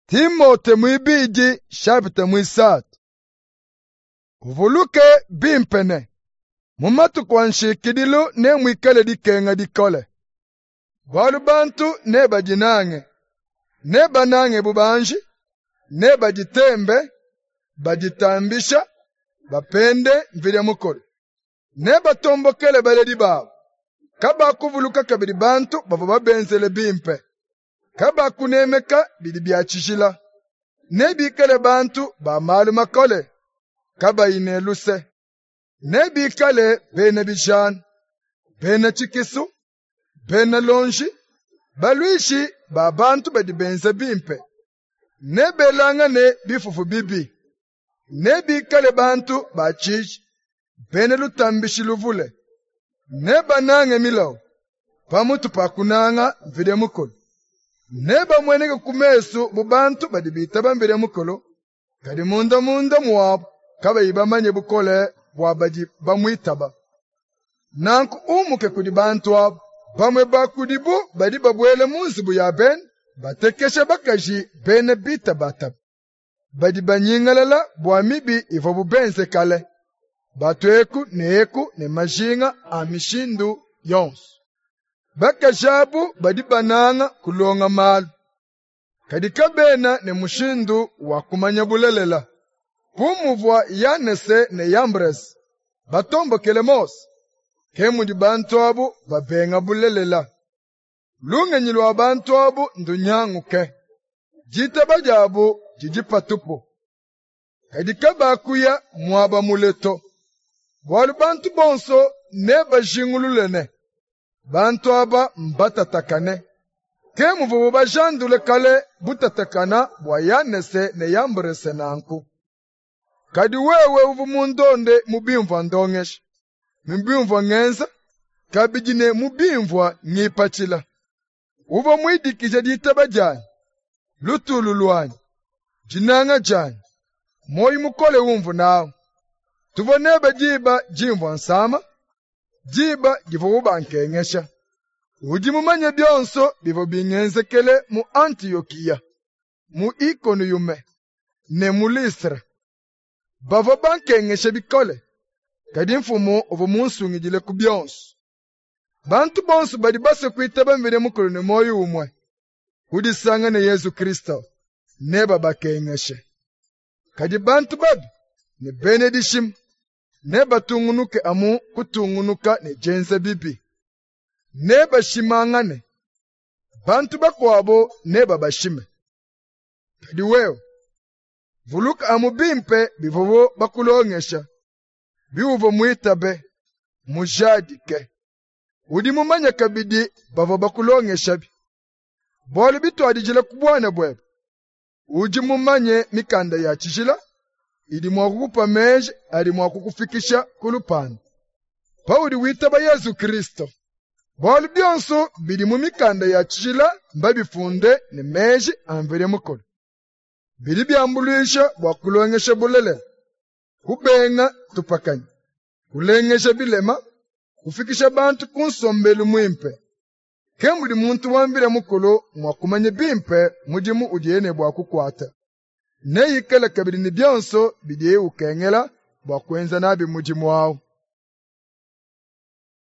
Timote mwibiji chapter mwisatu. Uvuluke bimpene. Mumatu kwa nshikidilu ne mwikale dikenga dikole. Walu bantu ne bajinange. Ne banange bubanji. Ne bajitembe. Bajitambisha. Bapende mvile mukole. Ne batombokele baledi babu. Kaba kuvuluka kabidi bantu babo babenzele bimpe. Kaba kunemeka bidi biachishila. Ne bikale bantu ba malu makole. Kaba ineluse. Ne bikale bene bijan. Bene chikisu. Bene lonji. Baluishi ba bantu badi benze bimpe. Ne belanga ne bifufu bibi. Ne bikale bantu ba chichi. Bene lutambishi luvule. Ne banange milaw. Pamutu pakunanga mvide mukolo. Neba mwenege kumesu bubantu badibita bambire mukolo. Kadi munda muwabu. Kaba ibamanye bukole wabaji bamwitaba. Nanku umuke kudi bantu wabu. Bamwe bakudibu badiba bwele munzibu ya ben. Batekesha bakaji bene bita batab. Badiba nyingalala buamibi ivobu benze kale. Batueku ne majinga amishindu yonsu. Baka jabu badiba nanga kulonga malu. Kadika bena ne mushindu wa kumanya bulelela. Pumuvwa yanese ne yambres. Batombo kelemos. Kemu di bantu abu babenga bulelela. Lunge nyilu wa bantu abu ndunyangu ke. Jita bajabu jijipatupo. Kadika bakuya mwaba muleto. Walu bantu bonso ne bajingululene. Bantu aba mbatatakane. Kemu vubu bajandule kale butatakana bwa yanese ne yambrese nanku. Kadi wewe uvu mundonde mubimvwa ndongesh. Mbimvwa ngenza. Kabijine mubimvwa ngipachila. Uvo mwidikija ditaba jani. Lutulu luani. Jinanga jani. Moi mukole umvu nao. Tuvoneba jiba jimvwa nsama. Jiba givubu bankengesha. Ujimumanye byonso bivo bingenzekele mu Antiokia, mu Ikonu yume, ne mu Listra. Bavo bankengesha bikole. Kadi mfumu ovo munsungijile ku byonso. Bantu bonso badi base kwitaba mvire mukolo ne moyo umwe. Kudisanga ne Yesu Kristo. Neba bakengeshe. Kadi bantu babi ne benedishim. Neba tungunuke amu kutungunuka ne jenze bibi. Neba shimangane. Bantu bakwabo neba bashime. Kadi weo. Vuluka amu bimpe bivovo bakulongesha. Biuvo muitabe. Mujadike. Udi mumanya kabidi bavo bakulongesha bi. Boli bitu adijile kubwane bwebe. Uji mumanye mikanda ya chishila. Idi mwakukupa meje, adi mwakukufikisha kulupani. Paudi witaba Yesu Kristo. Boli byonso bidi mumikanda ya chila mbabi funde ne meje anvire mukolo. Bidi byambulisha wakulongesha bulele. Kubenga tupakanya. Kulengesha bilema. Kufikisha bantu kunsombelu mwimpe. Kembudi muntu wambire mukolo mwakumanye bimpe mujimu ujiene bwakukwata. Ne yikele kabidi ni byonso bidi ukengela bwakwenza nabi mujimu wao.